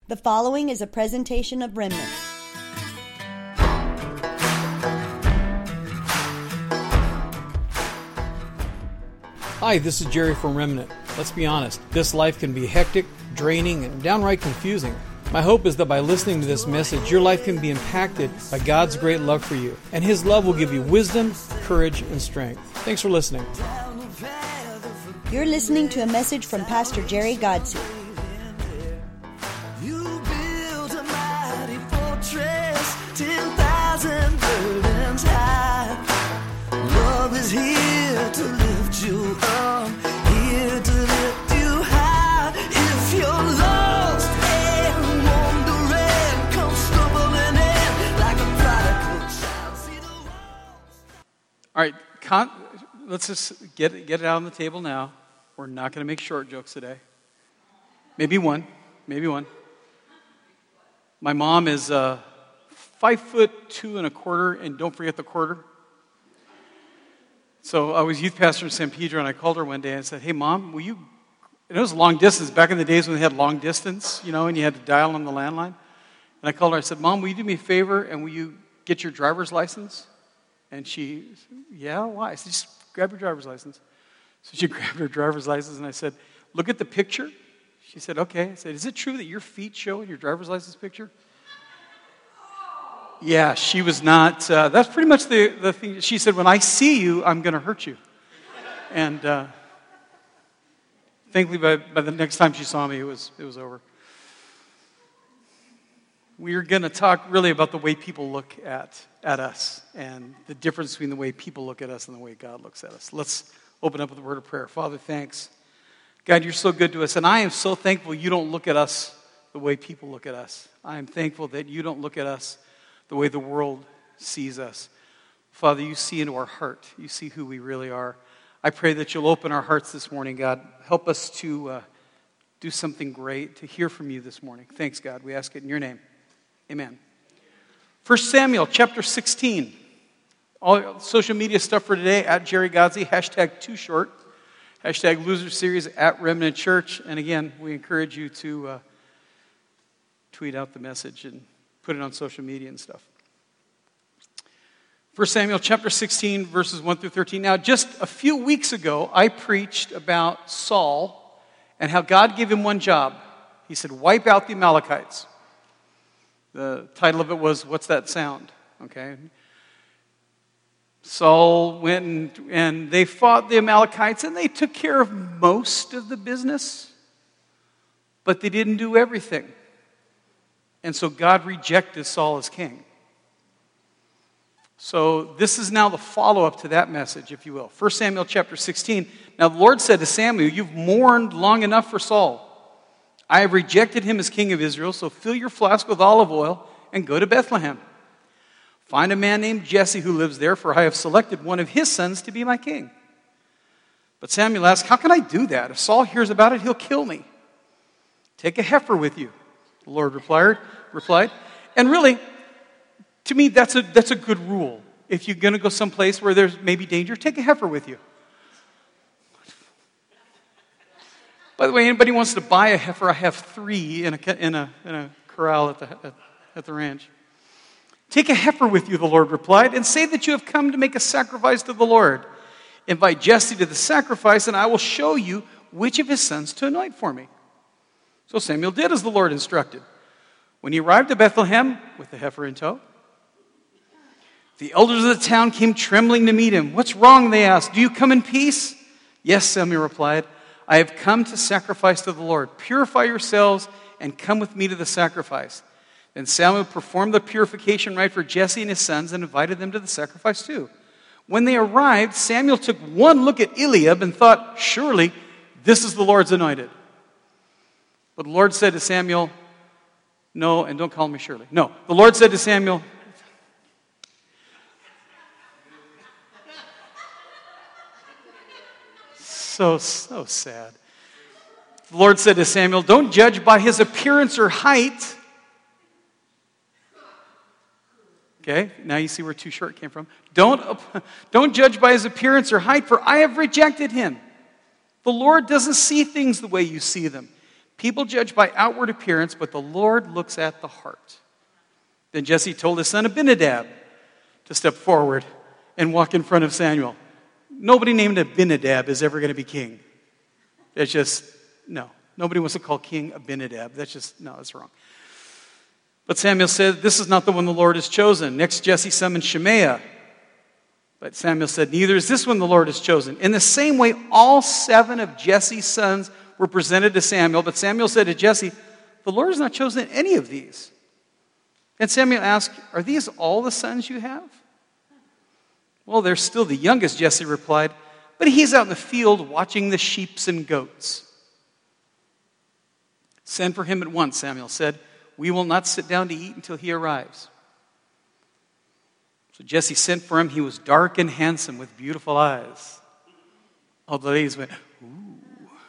The following is a presentation of Remnant. Hi, this is Jerry from Remnant. Let's be honest, this life can be hectic, draining, and downright confusing. My hope is that by listening to this message, your life can be impacted by God's great love for you, and His love will give you wisdom, courage, and strength. Thanks for listening. You're listening to a message from Pastor Jerry Godsey. You built a mighty fortress, 10,000 burdens high. Love is here to lift you up, here to lift you high. If you're lost and wandering, come stumbling in like a prodigal child. See the walls. All right, let's just get it out on the table now. We're not going to make short jokes today. Maybe one. My mom is 5'2.25", and don't forget the quarter. So I was youth pastor in San Pedro, and I called her one day and said, "Hey, Mom, will you?" And it was long distance back in the days when they had long distance, and you had to dial on the landline. And I called her. I said, "Mom, will you do me a favor and will you get your driver's license?" And she said, "Yeah, why?" I said, "Just grab your driver's license." So she grabbed her driver's license, and I said, "Look at the picture." She said, "Okay." I said, "Is it true that your feet show in your driver's license picture?" Yeah, she was not. That's pretty much the thing. She said, "When I see you, I'm going to hurt you." And thankfully, by the next time she saw me, it was over. We're going to talk really about the way people look at us and the difference between the way people look at us and the way God looks at us. Let's open up with a word of prayer. Father, thanks. God, you're so good to us, and I am so thankful you don't look at us the way people look at us. I am thankful that you don't look at us the way the world sees us. Father, you see into our heart. You see who we really are. I pray that you'll open our hearts this morning, God. Help us to do something great, to hear from you this morning. Thanks, God. We ask it in your name. Amen. 1 Samuel chapter 16. All social media stuff for today, at Jerry Godsey, #TooShort, #Loser Series, at Remnant Church. And again, we encourage you to tweet out the message and put it on social media and stuff. 1 Samuel chapter 16, verses 1 through 13. Now, just a few weeks ago, I preached about Saul and how God gave him one job. He said, wipe out the Amalekites. The title of it was, What's That Sound? Okay. Saul went and they fought the Amalekites, and they took care of most of the business, but they didn't do everything. And so God rejected Saul as king. So this is now the follow-up to that message, if you will. 1 Samuel chapter 16. Now the Lord said to Samuel, you've mourned long enough for Saul. I have rejected him as king of Israel, so fill your flask with olive oil and go to Bethlehem. Find a man named Jesse who lives there, for I have selected one of his sons to be my king. But Samuel asked, how can I do that? If Saul hears about it, he'll kill me. Take a heifer with you, the Lord replied. And really, to me, that's a good rule. If you're going to go someplace where there's maybe danger, take a heifer with you. By the way, anybody wants to buy a heifer? I have 3 in a corral at the ranch. Take a heifer with you, the Lord replied, and say that you have come to make a sacrifice to the Lord. Invite Jesse to the sacrifice, and I will show you which of his sons to anoint for me. So Samuel did as the Lord instructed. When he arrived at Bethlehem with the heifer in tow, the elders of the town came trembling to meet him. What's wrong, they asked. Do you come in peace? Yes, Samuel replied. I have come to sacrifice to the Lord. Purify yourselves and come with me to the sacrifice. Then Samuel performed the purification rite for Jesse and his sons and invited them to the sacrifice too. When they arrived, Samuel took one look at Eliab and thought, surely this is the Lord's anointed. But the Lord said to Samuel, no, and don't call me Shirley. No, the Lord said to Samuel, so sad. The Lord said to Samuel, don't judge by his appearance or height. Okay, now you see where TooShort came from. Don't judge by his appearance or height, for I have rejected him. The Lord doesn't see things the way you see them. People judge by outward appearance, but the Lord looks at the heart." Then Jesse told his son Abinadab to step forward and walk in front of Samuel. Nobody named Abinadab is ever going to be king. It's just, no. Nobody wants to call King Abinadab. That's wrong. But Samuel said, "This is not the one the Lord has chosen." Next, Jesse summoned Shemaiah. But Samuel said, "Neither is this one the Lord has chosen." In the same way, all 7 of Jesse's sons were presented to Samuel. But Samuel said to Jesse, "The Lord has not chosen any of these." And Samuel asked, "Are these all the sons you have?" "Well, they're still the youngest," Jesse replied, "but he's out in the field watching the sheep and goats." "Send for him at once," Samuel said. "We will not sit down to eat until he arrives." So Jesse sent for him. He was dark and handsome with beautiful eyes. All the ladies went, "Ooh."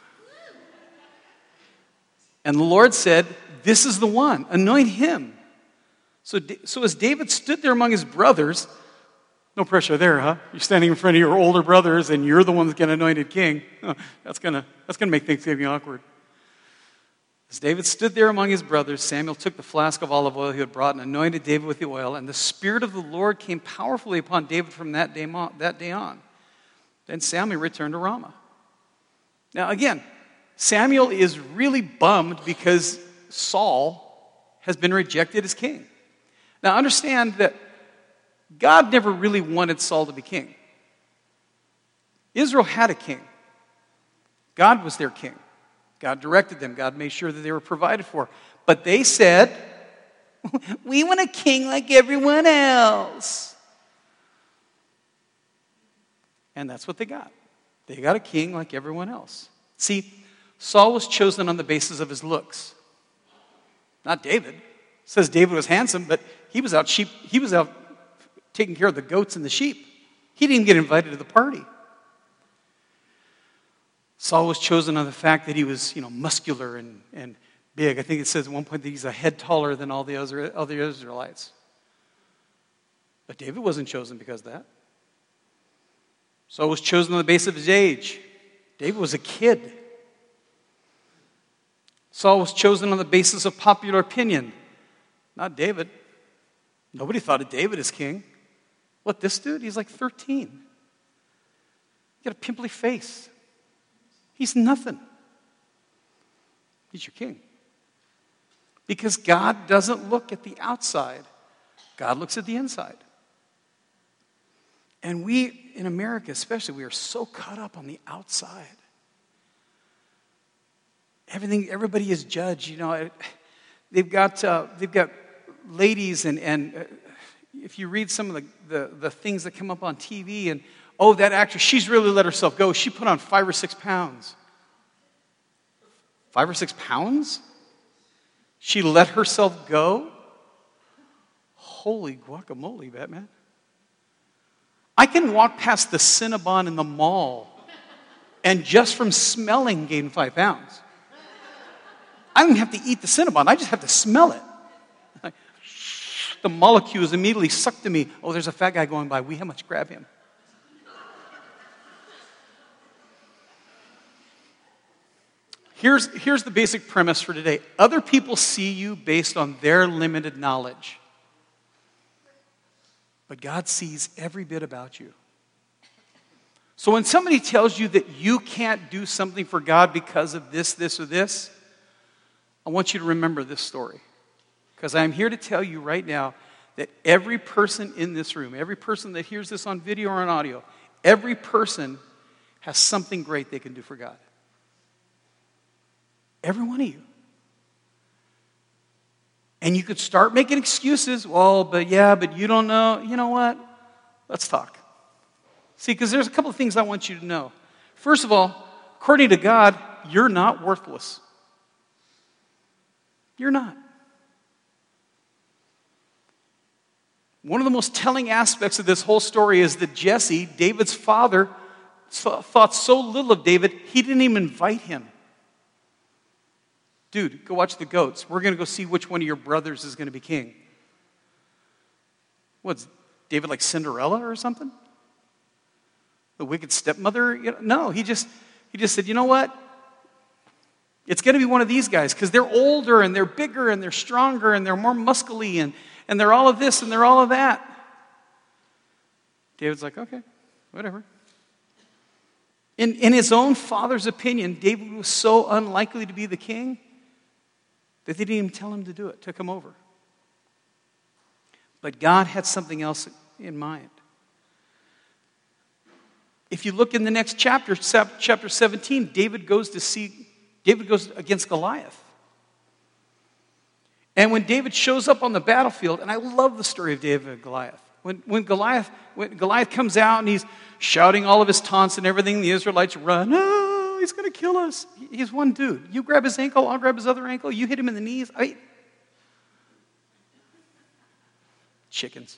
And the Lord said, "This is the one. Anoint him." So as David stood there among his brothers, no pressure there, huh? You're standing in front of your older brothers and you're the one that's getting anointed king. That's gonna make Thanksgiving awkward. As David stood there among his brothers, Samuel took the flask of olive oil he had brought and anointed David with the oil, and the Spirit of the Lord came powerfully upon David from that day on. Then Samuel returned to Ramah. Now again, Samuel is really bummed because Saul has been rejected as king. Now understand that God never really wanted Saul to be king. Israel had a king. God was their king. God directed them. God made sure that they were provided for. But they said, "We want a king like everyone else." And that's what they got. They got a king like everyone else. See, Saul was chosen on the basis of his looks. Not David. It says David was handsome, but he was out taking care of the goats and the sheep. He didn't get invited to the party. Saul was chosen on the fact that he was, muscular and big. I think it says at one point that he's a head taller than all the other Israelites. But David wasn't chosen because of that. Saul was chosen on the basis of his age. David was a kid. Saul was chosen on the basis of popular opinion. Not David. Nobody thought of David as king. What, this dude? He's like 13. He got a pimply face. He's nothing. He's your king. Because God doesn't look at the outside. God looks at the inside. And we, in America especially, we are so caught up on the outside. Everybody is judged. They've got ladies, and if you read some of the things that come up on TV, and that actress, she's really let herself go. She put on 5 or 6 pounds. 5 or 6 pounds? She let herself go? Holy guacamole, Batman. I can walk past the Cinnabon in the mall and just from smelling gain 5 pounds. I don't have to eat the Cinnabon. I just have to smell it. The molecules immediately suck to me. Oh, there's a fat guy going by. We must grab him. Here's the basic premise for today. Other people see you based on their limited knowledge. But God sees every bit about you. So when somebody tells you that you can't do something for God because of this, or this, I want you to remember this story. Because I'm here to tell you right now that every person in this room, every person that hears this on video or on audio, every person has something great they can do for God. Every one of you. And you could start making excuses. Well, but you don't know. You know what? Let's talk. See, because there's a couple of things I want you to know. First of all, according to God, you're not worthless. You're not. One of the most telling aspects of this whole story is that Jesse, David's father, thought so little of David, he didn't even invite him. Dude, go watch the goats. We're going to go see which one of your brothers is going to be king. What's David like Cinderella or something? The wicked stepmother? No, he just said, you know what? It's going to be one of these guys because they're older and they're bigger and they're stronger and they're more muscly and they're all of this and they're all of that. David's like, okay, whatever. In his own father's opinion, David was so unlikely to be the king that they didn't even tell him to do it, took him over. But God had something else in mind. If you look in the next chapter, chapter 17, David goes against Goliath. And when David shows up on the battlefield, and I love the story of David and Goliath. When Goliath comes out and he's shouting all of his taunts and everything, the Israelites run. Oh, he's going to kill us. He's one dude. You grab his ankle, I'll grab his other ankle. You hit him in the knees. Chickens.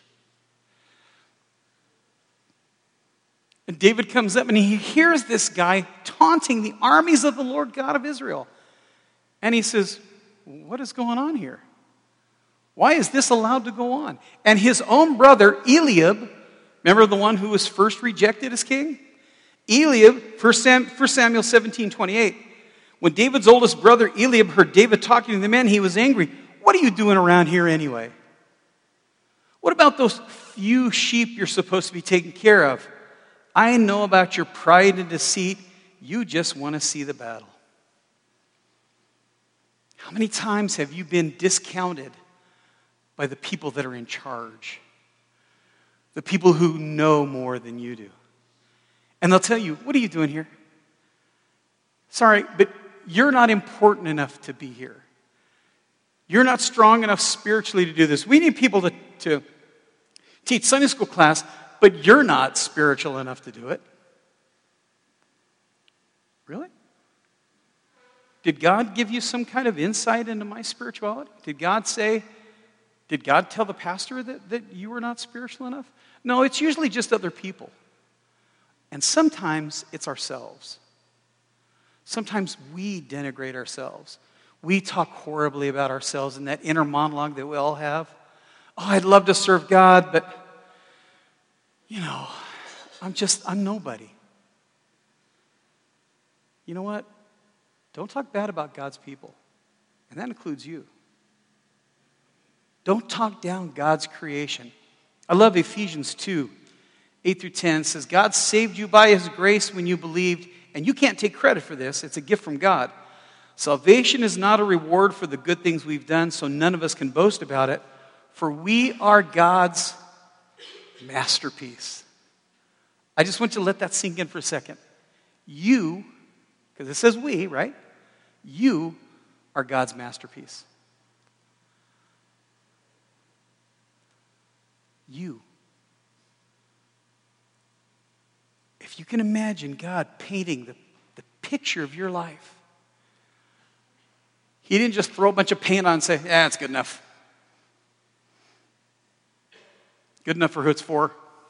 And David comes up and he hears this guy taunting the armies of the Lord God of Israel. And he says, what is going on here? Why is this allowed to go on? And his own brother, Eliab, remember the one who was first rejected as king? Eliab, 1 Samuel 17:28. When David's oldest brother, Eliab, heard David talking to the men, he was angry. What are you doing around here anyway? What about those few sheep you're supposed to be taking care of? I know about your pride and deceit. You just want to see the battle. How many times have you been discounted by the people that are in charge? The people who know more than you do. And they'll tell you, what are you doing here? Sorry, but you're not important enough to be here. You're not strong enough spiritually to do this. We need people to teach Sunday school class, but you're not spiritual enough to do it. Really? Did God give you some kind of insight into my spirituality? Did God tell the pastor that you were not spiritual enough? No, it's usually just other people. And sometimes it's ourselves. Sometimes we denigrate ourselves. We talk horribly about ourselves in that inner monologue that we all have. Oh, I'd love to serve God, but, I'm nobody. You know what? Don't talk bad about God's people. And that includes you. Don't talk down God's creation. I love Ephesians 2, 8 through 10. It says, God saved you by his grace when you believed, and you can't take credit for this. It's a gift from God. Salvation is not a reward for the good things we've done, so none of us can boast about it, for we are God's masterpiece. I just want you to let that sink in for a second. You, because it says we, right? You are God's masterpiece. You. If you can imagine God painting the picture of your life, he didn't just throw a bunch of paint on and say, yeah, it's good enough. Good enough for who it's for.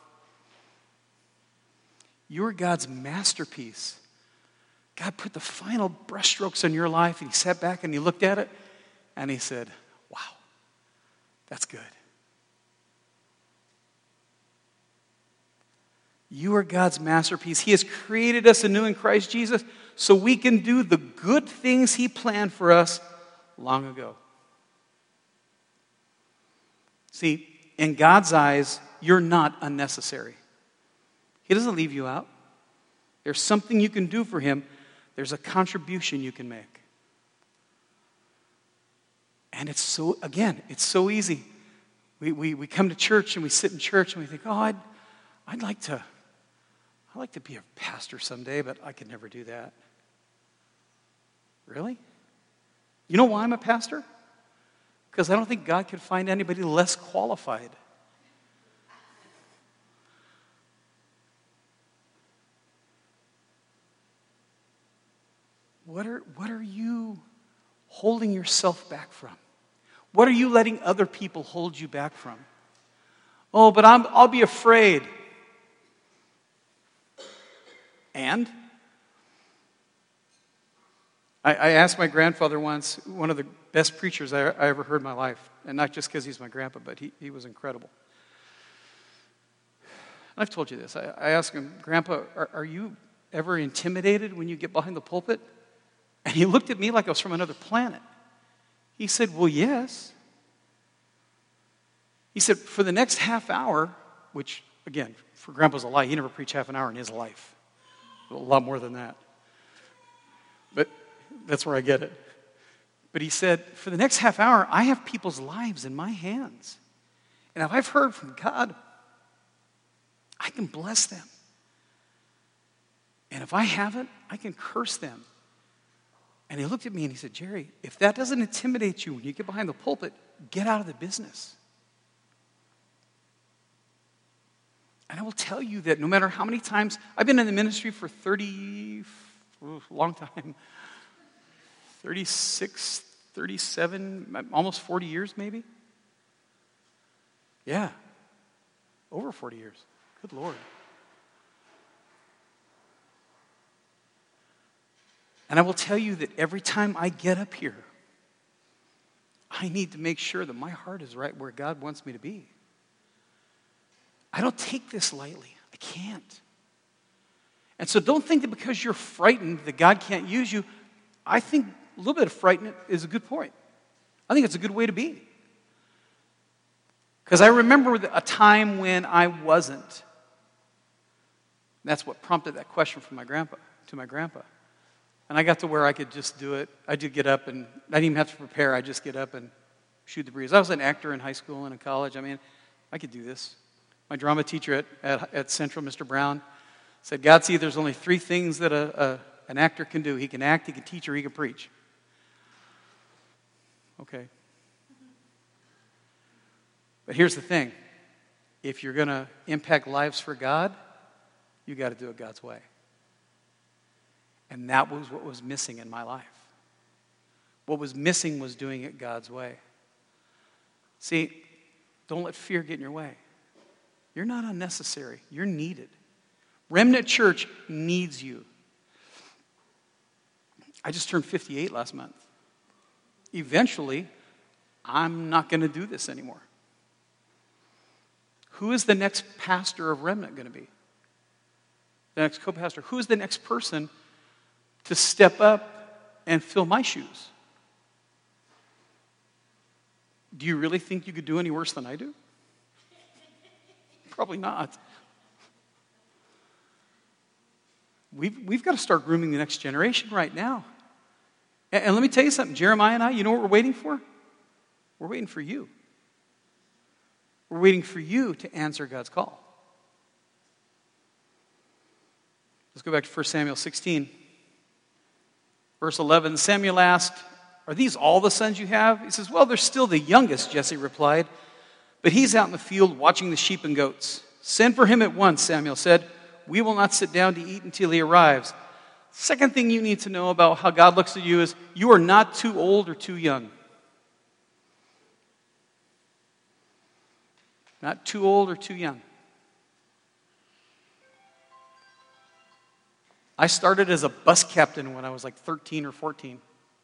You're God's masterpiece. God put the final brushstrokes on your life, and he sat back and he looked at it, and he said, wow, that's good. You are God's masterpiece. He has created us anew in Christ Jesus so we can do the good things he planned for us long ago. See, in God's eyes, you're not unnecessary. He doesn't leave you out. There's something you can do for him. There's a contribution you can make. And it's so easy. We come to church and we sit in church and we think, oh, I'd like to be a pastor someday, but I could never do that. Really? You know why I'm a pastor? Because I don't think God could find anybody less qualified. What are you holding yourself back from? What are you letting other people hold you back from? Oh, but I'll be afraid. And I asked my grandfather once, one of the best preachers I ever heard in my life, and not just because he's my grandpa, but he was incredible. And I've told you this. I asked him, Grandpa, are you ever intimidated when you get behind the pulpit? And he looked at me like I was from another planet. He said, well, yes. He said, for the next half hour, which, again, for Grandpa's a lie. He never preached half an hour in his life. A lot more than that. But that's where I get it. But he said, for the next half hour, I have people's lives in my hands. And if I've heard from God, I can bless them. And if I haven't, I can curse them. And he looked at me and he said, Jerry, if that doesn't intimidate you when you get behind the pulpit, get out of the business. And I will tell you that no matter how many times, I've been in the ministry for 36, 37, almost 40 years maybe. Yeah, over 40 years. Good Lord. And I will tell you that every time I get up here, I need to make sure that my heart is right where God wants me to be. I don't take this lightly. I can't. And so don't think that because you're frightened that God can't use you. I think a little bit of frightened is a good point. I think it's a good way to be. Because I remember a time when I wasn't. That's what prompted that question from my grandpa. And I got to where I could just do it. I did get up and I didn't even have to prepare. I just get up and shoot the breeze. I was an actor in high school and in college. I mean, I could do this. My drama teacher at Central, Mr. Brown, said, God, see, there's only 3 things that an actor can do. He can act, he can teach, or he can preach. Okay. But here's the thing. If you're going to impact lives for God, you got to do it God's way. And that was what was missing in my life. What was missing was doing it God's way. See, don't let fear get in your way. You're not unnecessary. You're needed. Remnant Church needs you. I just turned 58 last month. Eventually, I'm not going to do this anymore. Who is the next pastor of Remnant going to be? The next co-pastor? Who is the next person to step up and fill my shoes? Do you really think you could do any worse than I do? Probably not. We've got to start grooming the next generation right now. And let me tell you something, Jeremiah and I, you know what we're waiting for? We're waiting for you. We're waiting for you to answer God's call. Let's go back to 1 Samuel 16. Verse 11, Samuel asked, are these all the sons you have? He says, well, they're still the youngest, Jesse replied. But he's out in the field watching the sheep and goats. Send for him at once, Samuel said. We will not sit down to eat until he arrives. Second thing you need to know about how God looks at you is you are not too old or too young. Not too old or too young. I started as a bus captain when I was like 13 or 14.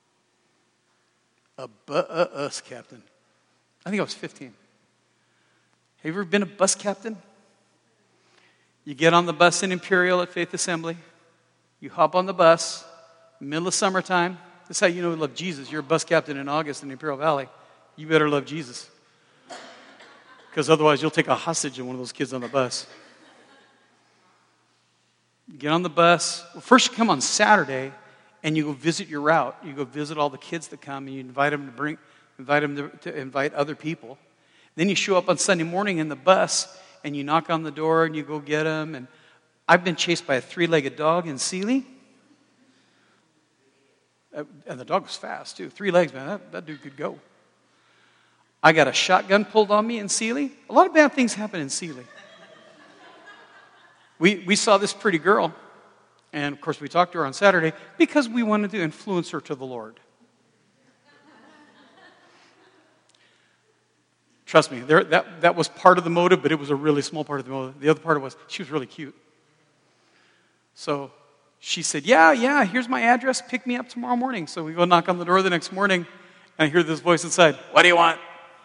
A bus captain. I think I was 15. Have you ever been a bus captain? You get on the bus in Imperial at Faith Assembly. You hop on the bus, middle of summertime. That's how you know you love Jesus. You're a bus captain in August in Imperial Valley. You better love Jesus. Because otherwise you'll take a hostage of one of those kids on the bus. You get on the bus. Well, first you come on Saturday and you go visit your route. You go visit all the kids that come and you invite them to invite other people. Then you show up on Sunday morning in the bus and you knock on the door and you go get them. And I've been chased by a 3-legged dog in Sealy. And the dog was fast too. 3 legs, man. That dude could go. I got a shotgun pulled on me in Sealy. A lot of bad things happen in Sealy. We saw this pretty girl. And of course we talked to her on Saturday because we wanted to influence her to the Lord. Trust me, that was part of the motive, but it was a really small part of the motive. The other part was she was really cute. So she said, yeah, here's my address. Pick me up tomorrow morning. So we go knock on the door the next morning, and I hear this voice inside. What do you want?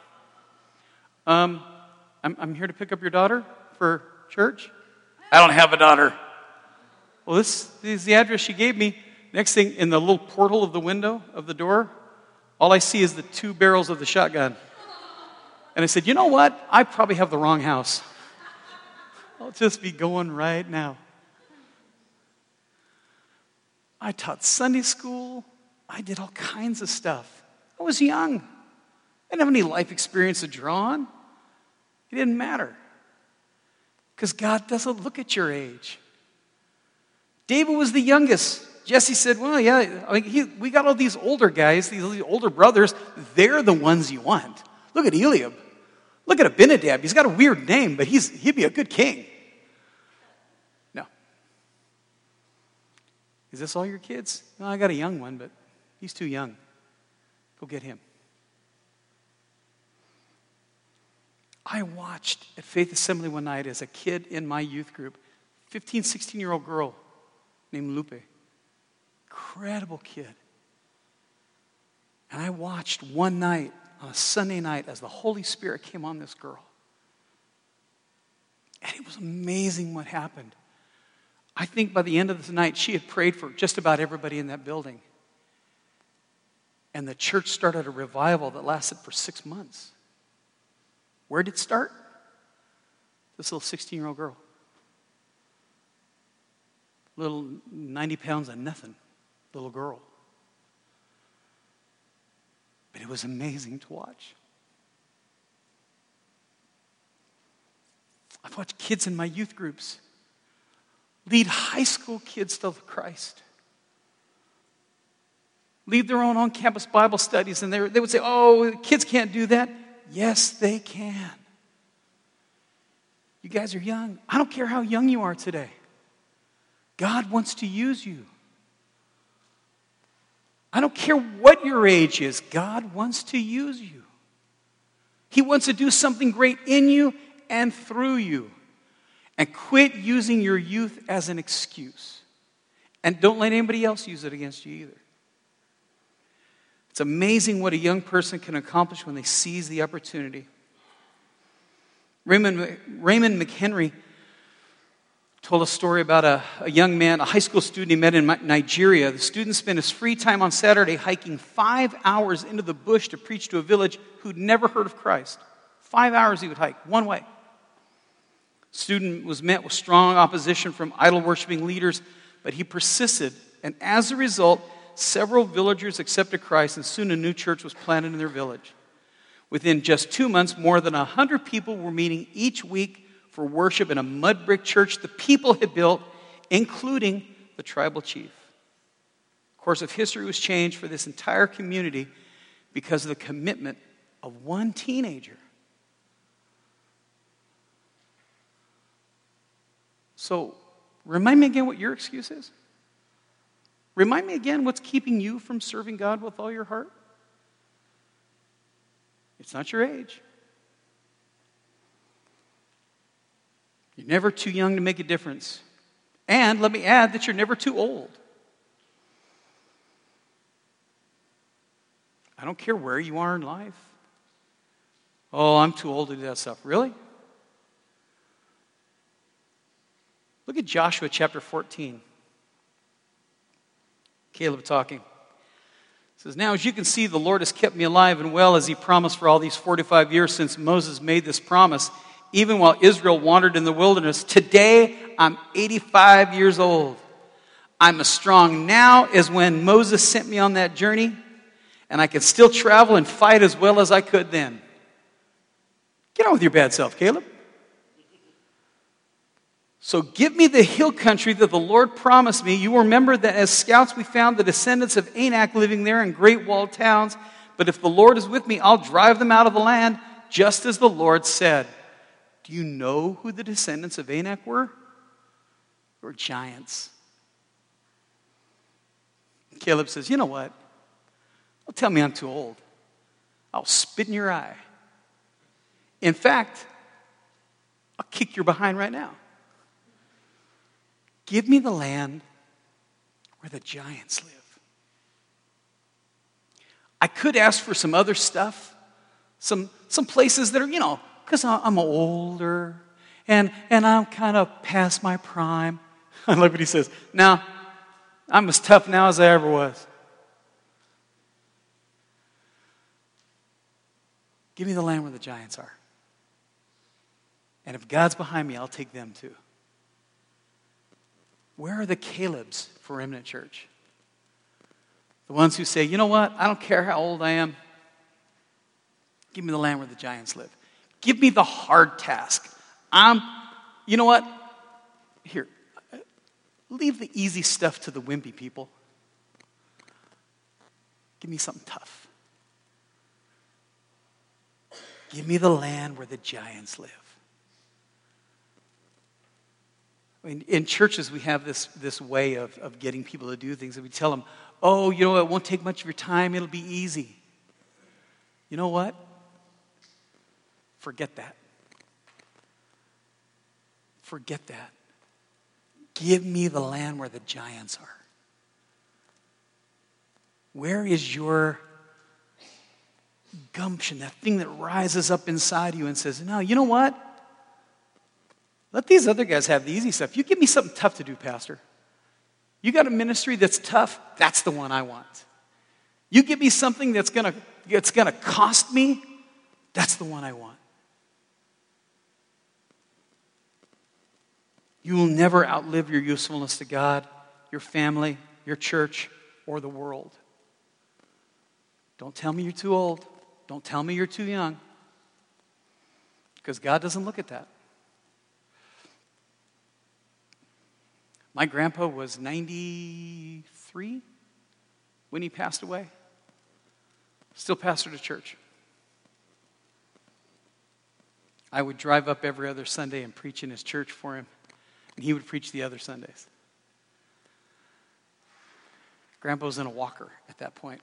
I'm here to pick up your daughter for church. I don't have a daughter. Well, this is the address she gave me. Next thing, in the little portal of the window of the door, all I see is the 2 barrels of the shotgun. And I said, you know what? I probably have the wrong house. I'll just be going right now. I taught Sunday school. I did all kinds of stuff. I was young. I didn't have any life experience to draw on. It didn't matter. Because God doesn't look at your age. David was the youngest. Jesse said, well, yeah, we got all these older guys, these older brothers. They're the ones you want. Look at Eliab. Look at Abinadab. He's got a weird name, but he'd be a good king. No. Is this all your kids? No, I got a young one, but he's too young. Go get him. I watched at Faith Assembly one night as a kid in my youth group, 15, 16-year-old girl named Lupe. Incredible kid. And I watched one night, on a Sunday night, as the Holy Spirit came on this girl. And it was amazing what happened. I think by the end of the night, she had prayed for just about everybody in that building. And the church started a revival that lasted for 6 months. Where did it start? This little 16-year-old girl. Little 90 pounds of nothing. Little girl. But it was amazing to watch. I've watched kids in my youth groups lead high school kids to Christ. Lead their own on-campus Bible studies, and they would say, oh, kids can't do that. Yes, they can. You guys are young. I don't care how young you are today. God wants to use you. I don't care what your age is. God wants to use you. He wants to do something great in you and through you. And quit using your youth as an excuse. And don't let anybody else use it against you either. It's amazing what a young person can accomplish when they seize the opportunity. Raymond McHenry told a story about a young man, a high school student he met in Nigeria. The student spent his free time on Saturday hiking 5 hours into the bush to preach to a village who'd never heard of Christ. 5 hours he would hike, one way. The student was met with strong opposition from idol-worshiping leaders, but he persisted, and as a result, several villagers accepted Christ, and soon a new church was planted in their village. Within just 2 months, more than 100 people were meeting each week for worship in a mud brick church the people had built, including the tribal chief. The course of history was changed for this entire community because of the commitment of one teenager. So, remind me again what your excuse is. Remind me again what's keeping you from serving God with all your heart. It's not your age. You're never too young to make a difference. And let me add that you're never too old. I don't care where you are in life. Oh, I'm too old to do that stuff. Really? Look at Joshua chapter 14. Caleb talking. It says, now as you can see, the Lord has kept me alive and well as he promised for all these 45 years since Moses made this promise, even while Israel wandered in the wilderness. Today, I'm 85 years old. I'm as strong now as when Moses sent me on that journey, and I can still travel and fight as well as I could then. Get on with your bad self, Caleb. So give me the hill country that the Lord promised me. You will remember that as scouts we found the descendants of Anak living there in great walled towns. But if the Lord is with me, I'll drive them out of the land, just as the Lord said. Do you know who the descendants of Anak were? They were giants. Caleb says, you know what? Don't tell me I'm too old. I'll spit in your eye. In fact, I'll kick your behind right now. Give me the land where the giants live. I could ask for some other stuff, some places that are, because I'm older and I'm kind of past my prime. I love what he says. Now, I'm as tough now as I ever was. Give me the land where the giants are. And if God's behind me, I'll take them too. Where are the Calebs for Remnant Church? The ones who say, you know what? I don't care how old I am. Give me the land where the giants live. Give me the hard task. You know what? Here, leave the easy stuff to the wimpy people. Give me something tough. Give me the land where the giants live. I mean, in churches, we have this way of getting people to do things. And we tell them, oh, you know, it won't take much of your time. It'll be easy. You know what? Forget that. Forget that. Give me the land where the giants are. Where is your gumption, that thing that rises up inside you and says, no, you know what? Let these other guys have the easy stuff. You give me something tough to do, Pastor. You got a ministry that's tough, that's the one I want. You give me something that's gonna cost me, that's the one I want. You will never outlive your usefulness to God, your family, your church, or the world. Don't tell me you're too old. Don't tell me you're too young. Because God doesn't look at that. My grandpa was 93 when he passed away. Still pastored a church. I would drive up every other Sunday and preach in his church for him. And he would preach the other Sundays. Grandpa was in a walker at that point.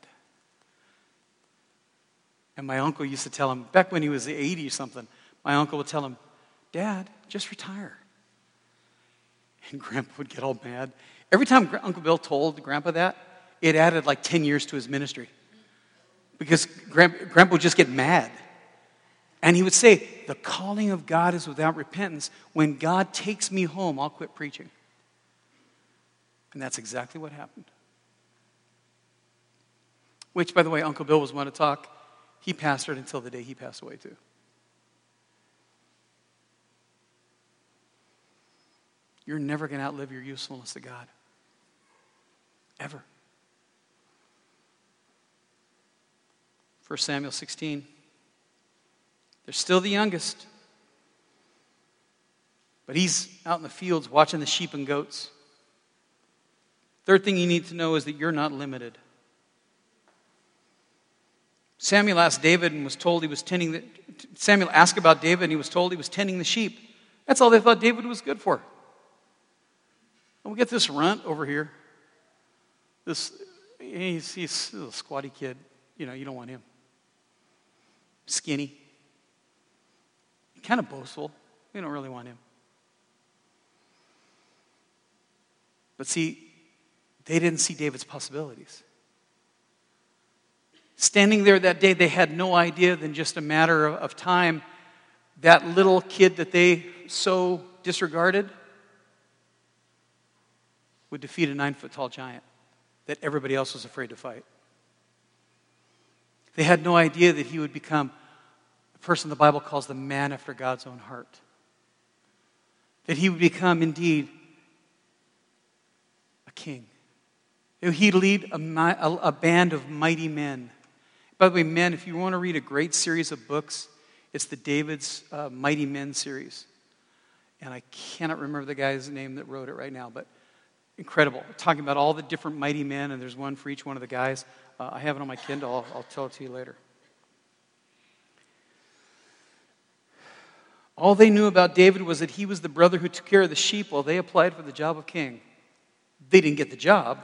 And my uncle used to tell him, back when he was 80 or something, my uncle would tell him, Dad, just retire. And Grandpa would get all mad. Every time Uncle Bill told Grandpa that, it added like 10 years to his ministry. Because Grandpa would just get mad. And he would say, the calling of God is without repentance. When God takes me home, I'll quit preaching. And that's exactly what happened. Which, by the way, Uncle Bill was one to talk. He pastored until the day he passed away, too. You're never going to outlive your usefulness to God. Ever. 1 Samuel 16. They're still the youngest. But he's out in the fields watching the sheep and goats. Third thing you need to know is that you're not limited. Samuel asked David and was told he was tending Samuel asked about David and he was told he was tending the sheep. That's all they thought David was good for. And we get this runt over here. He's a squatty kid. You know, you don't want him. Skinny. Kind of boastful. We don't really want him. But see, they didn't see David's possibilities. Standing there that day, they had no idea than just a matter of time, that little kid that they so disregarded would defeat a 9-foot-tall giant that everybody else was afraid to fight. They had no idea that he would become the person the Bible calls the man after God's own heart. That he would become, indeed, a king. That he'd lead a band of mighty men. By the way, men, if you want to read a great series of books, it's the David's Mighty Men series. And I cannot remember the guy's name that wrote it right now, but incredible. Talking about all the different mighty men, and there's one for each one of the guys. I have it on my Kindle. I'll tell it to you later. All they knew about David was that he was the brother who took care of the sheep while they applied for the job of king. They didn't get the job.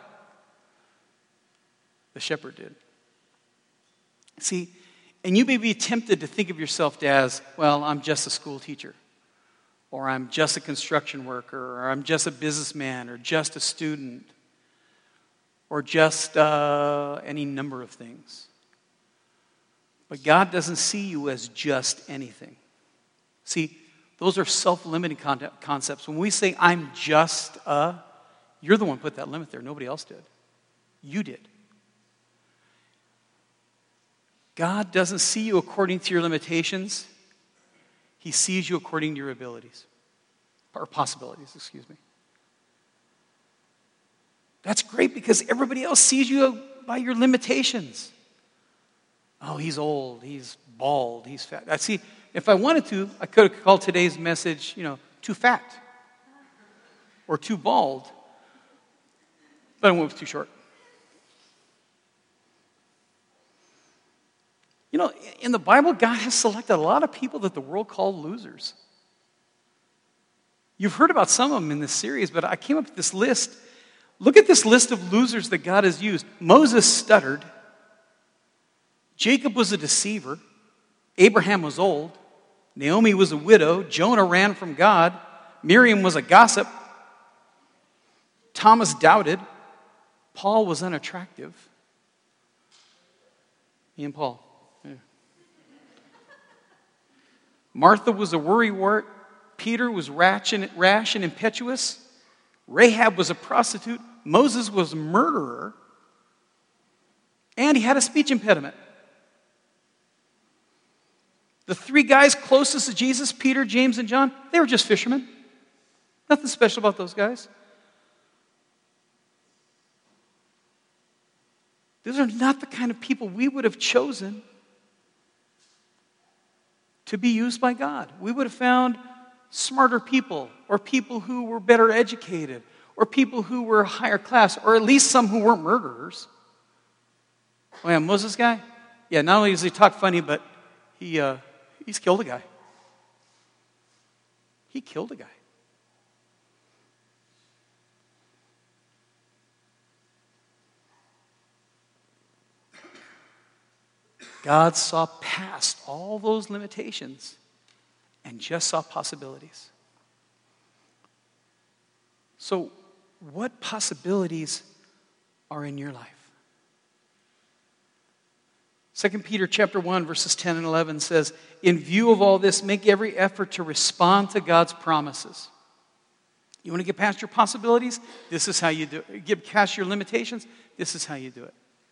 The shepherd did. See, and you may be tempted to think of yourself as, well, I'm just a school teacher, or I'm just a construction worker, or I'm just a businessman, or just a student, or just any number of things. But God doesn't see you as just anything. See, those are self-limiting concepts. When we say, I'm just You're the one who put that limit there. Nobody else did. You did. God doesn't see you according to your limitations. He sees you according to your abilities. Or possibilities, excuse me. That's great because everybody else sees you by your limitations. Oh, he's old, he's bald, he's fat. I see, if I wanted to, I could have called today's message, too fat. Or too bald. But I went with too short. In the Bible, God has selected a lot of people that the world called losers. You've heard about some of them in this series, but I came up with this list. Look at this list of losers that God has used. Moses stuttered. Jacob was a deceiver. Abraham was old. Naomi was a widow. Jonah ran from God. Miriam was a gossip. Thomas doubted. Paul was unattractive. Me and Paul. Yeah. Martha was a worrywart. Peter was rash and impetuous. Rahab was a prostitute. Moses was a murderer. And he had a speech impediment. The three guys closest to Jesus, Peter, James, and John, they were just fishermen. Nothing special about those guys. These are not the kind of people we would have chosen to be used by God. We would have found smarter people, or people who were better educated, or people who were higher class, or at least some who weren't murderers. Oh yeah, Moses guy? Yeah, not only does he talk funny, but he's killed a guy. He killed a guy. God saw past all those limitations and just saw possibilities. So, what possibilities are in your life? 2 Peter chapter 1, verses 10 and 11 says, in view of all this, make every effort to respond to God's promises. You want to get past your possibilities? This is how you do it. Get past your limitations? This is how you do it.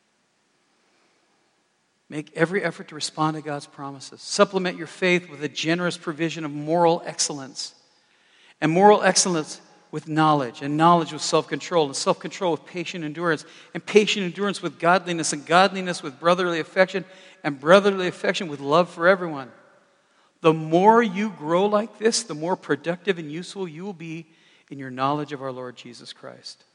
Make every effort to respond to God's promises. Supplement your faith with a generous provision of moral excellence. And moral excellence with knowledge. And knowledge with self-control. And self-control with patient endurance. And patient endurance with godliness. And godliness with brotherly affection. And brotherly affection with love for everyone. The more you grow like this, the more productive and useful you will be in your knowledge of our Lord Jesus Christ.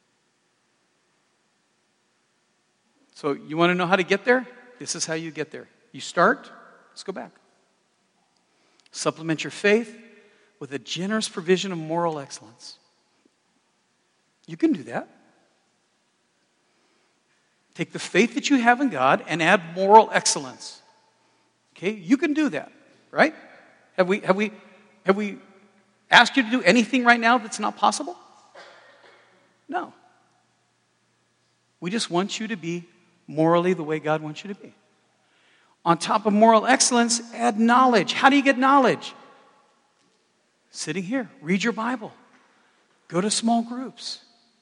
So you want to know how to get there? This is how you get there. You start, let's go back. Supplement your faith with a generous provision of moral excellence. You can do that. Take the faith that you have in God and add moral excellence. Okay, you can do that, right? Have we asked you to do anything right now that's not possible? No. We just want you to be morally the way God wants you to be. On top of moral excellence, add knowledge. How do you get knowledge? Sitting here, read your Bible. Go to small groups.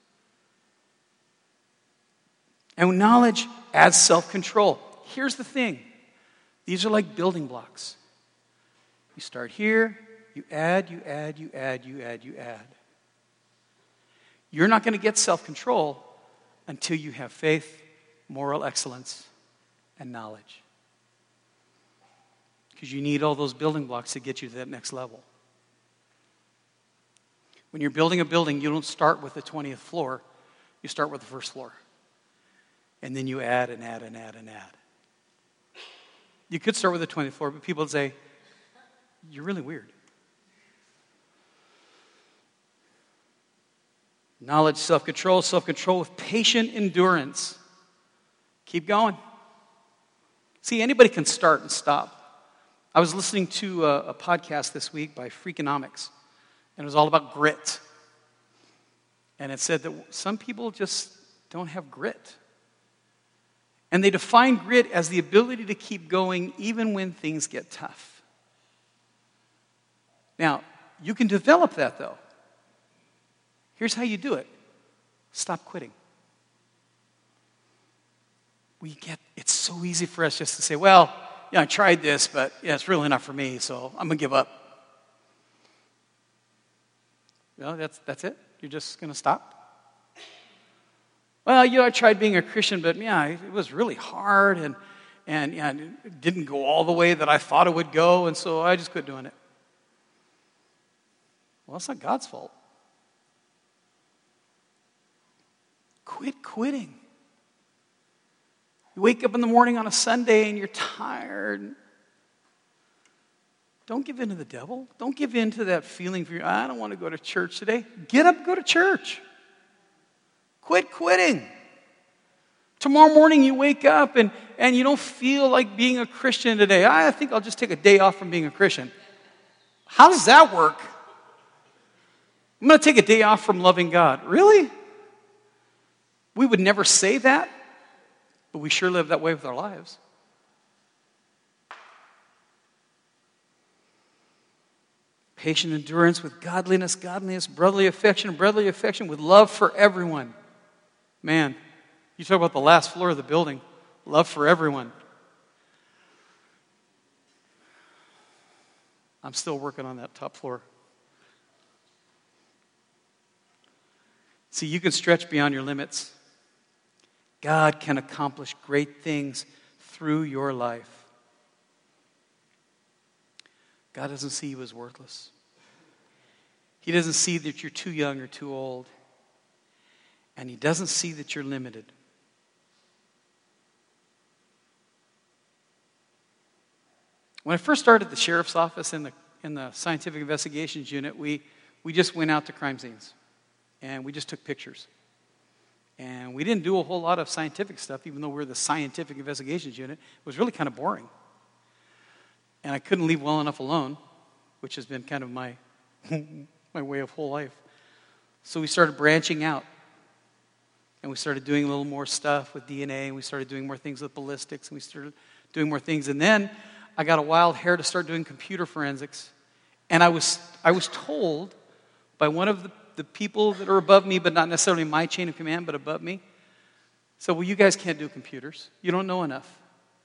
And knowledge adds self-control. Here's the thing. These are like building blocks. You start here, you add, you add, you add, you add, you add. You're not going to get self-control until you have faith, moral excellence, and knowledge. Because you need all those building blocks to get you to that next level. When you're building a building, you don't start with the 20th floor. You start with the first floor. And then you add and add and add and add. You could start with the 20th floor, but people would say, you're really weird. Knowledge, self-control with patient endurance. Keep going. See, anybody can start and stop. I was listening to a podcast this week by Freakonomics, and it was all about grit. And it said that some people just don't have grit. And they define grit as the ability to keep going even when things get tough. Now, you can develop that, though. Here's how you do it. Stop quitting. It's so easy for us just to say, well, yeah, I tried this, but yeah, it's really not for me, so I'm going to give up. Well, that's it? You're just going to stop? Well, I tried being a Christian, but yeah, it was really hard, and yeah, it didn't go all the way that I thought it would go, and so I just quit doing it. Well, it's not God's fault. Quit quitting. You wake up in the morning on a Sunday and you're tired. Don't give in to the devil. Don't give in to that feeling for I don't want to go to church today. Get up, go to church. Quit quitting. Tomorrow morning you wake up and you don't feel like being a Christian today. I think I'll just take a day off from being a Christian. How does that work? I'm going to take a day off from loving God. Really? We would never say that, but we sure live that way with our lives. Patient endurance with godliness, brotherly affection with love for everyone. Man, you talk about the last floor of the building, love for everyone. I'm still working on that top floor. See, you can stretch beyond your limits. God can accomplish great things through your life. God doesn't see you as worthless. He doesn't see that you're too young or too old. And He doesn't see that you're limited. When I first started the sheriff's office in the scientific investigations unit, we just went out to crime scenes. And we just took pictures. And we didn't do a whole lot of scientific stuff, even though we were the scientific investigations unit. It was really kind of boring. And I couldn't leave well enough alone, which has been kind of my way of whole life. So we started branching out. And we started doing a little more stuff with DNA, and we started doing more things with ballistics, and we started doing more things. And then I got a wild hair to start doing computer forensics. And I was told by one of the people that are above me, but not necessarily my chain of command, but above me. So, well, you guys can't do computers. You don't know enough.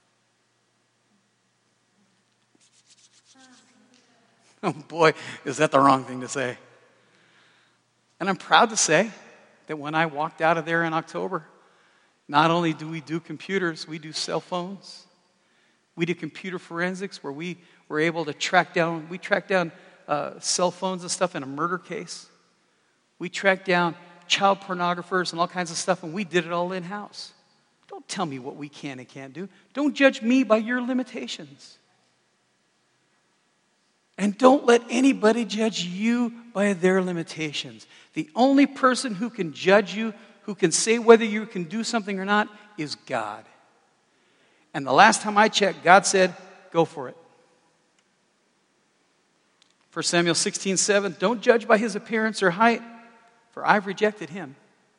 Oh boy, is that the wrong thing to say. And I'm proud to say that when I walked out of there in October, not only do we do computers, we do cell phones. We do computer forensics where we were able to track down cell phones and stuff in a murder case. We tracked down child pornographers and all kinds of stuff, and we did it all in-house. Don't tell me what we can and can't do. Don't judge me by your limitations. And don't let anybody judge you by their limitations. The only person who can judge you, who can say whether you can do something or not, is God. And the last time I checked, God said, go for it. 1 Samuel 16:7, don't judge by his appearance or height, for I've rejected him.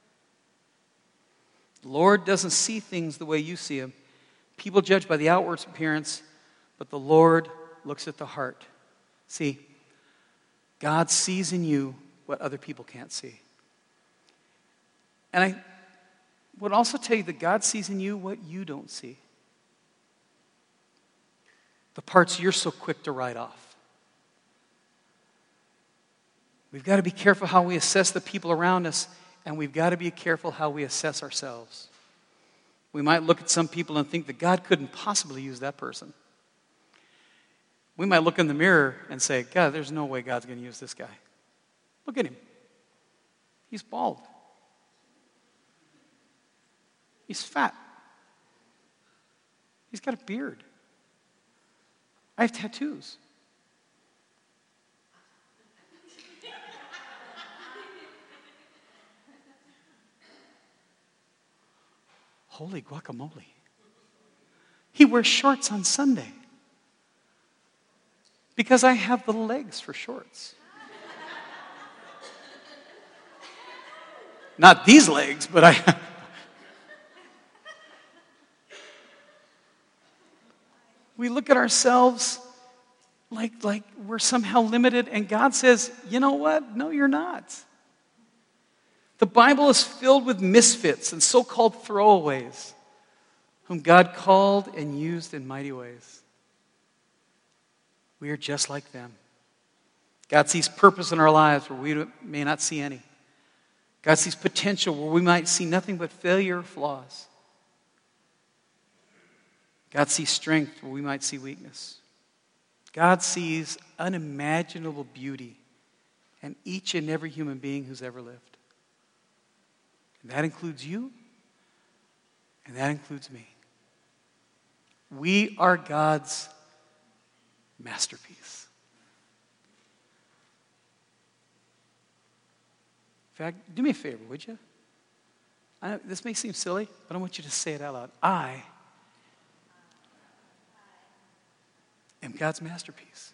The Lord doesn't see things the way you see them. People judge by the outward appearance, but the Lord looks at the heart. See, God sees in you what other people can't see. And I would also tell you that God sees in you what you don't see. The parts you're so quick to write off. We've got to be careful how we assess the people around us, and we've got to be careful how we assess ourselves. We might look at some people and think that God couldn't possibly use that person. We might look in the mirror and say, God, there's no way God's going to use this guy. Look at him. He's bald. He's fat. He's got a beard. I have tattoos. Holy guacamole. He wears shorts on Sunday. Because I have the legs for shorts. Not these legs, but I... We look at ourselves like we're somehow limited, and God says, you know what? No, you're not. The Bible is filled with misfits and so-called throwaways whom God called and used in mighty ways. We are just like them. God sees purpose in our lives where we may not see any. God sees potential where we might see nothing but failure or flaws. God sees strength where we might see weakness. God sees unimaginable beauty in each and every human being who's ever lived. And that includes you, and that includes me. We are God's masterpiece. In fact, do me a favor, would you? This may seem silly, but I want you to say it out loud. I am God's masterpiece.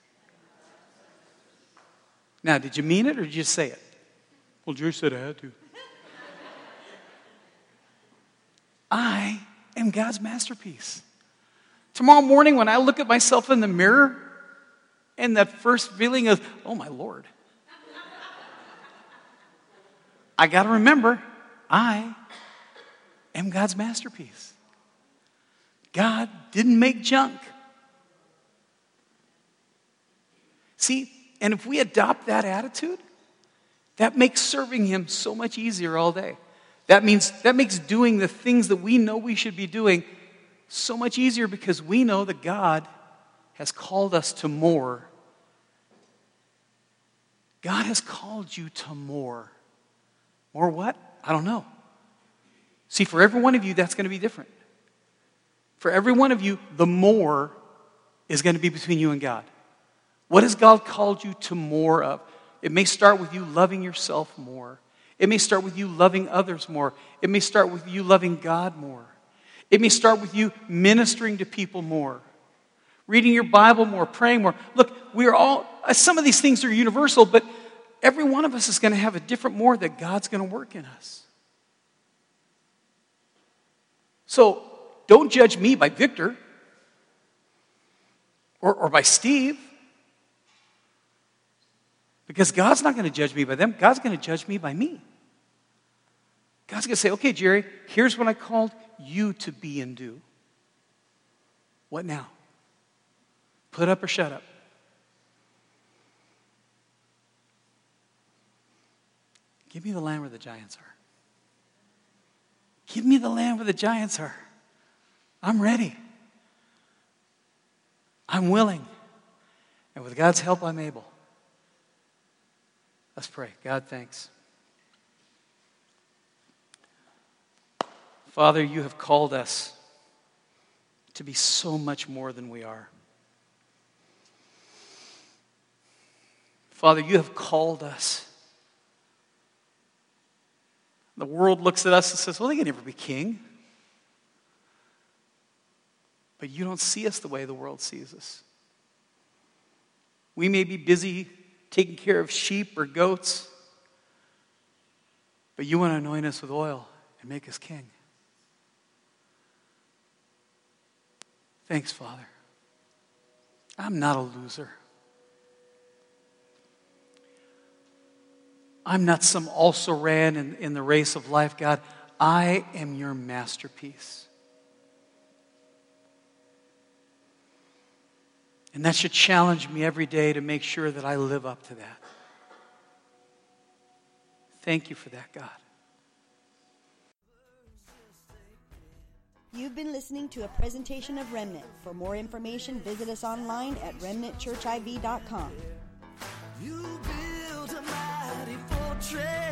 Now, did you mean it or did you just say it? Well, Jerry said I had to. I am God's masterpiece. Tomorrow morning when I look at myself in the mirror and that first feeling of, oh my Lord, I got to remember, I am God's masterpiece. God didn't make junk. See, and if we adopt that attitude, that makes serving Him so much easier all day. That makes doing the things that we know we should be doing so much easier because we know that God has called us to more. God has called you to more. More what? I don't know. See, for every one of you, that's going to be different. For every one of you, the more is going to be between you and God. What has God called you to more of? It may start with you loving yourself more. It may start with you loving others more. It may start with you loving God more. It may start with you ministering to people more. Reading your Bible more, praying more. Look, we are all, some of these things are universal, but every one of us is going to have a different more that God's going to work in us. So, don't judge me by Victor or by Steve. Because God's not going to judge me by them. God's going to judge me by me. God's going to say, okay, Jerry, here's what I called you to be and do. What now? Put up or shut up? Give me the land where the giants are. Give me the land where the giants are. I'm ready. I'm willing. And with God's help, I'm able. Let's pray. God, thanks. Father, you have called us to be so much more than we are. Father, you have called us. The world looks at us and says, well, they can never be king. But you don't see us the way the world sees us. We may be busy taking care of sheep or goats, but you want to anoint us with oil and make us king. Thanks, Father. I'm not a loser. I'm not some also-ran in the race of life, God. I am your masterpiece. And that should challenge me every day to make sure that I live up to that. Thank you for that, God. You've been listening to a presentation of Remnant. For more information, visit us online at remnantchurchiv.com. You build a mighty fortress.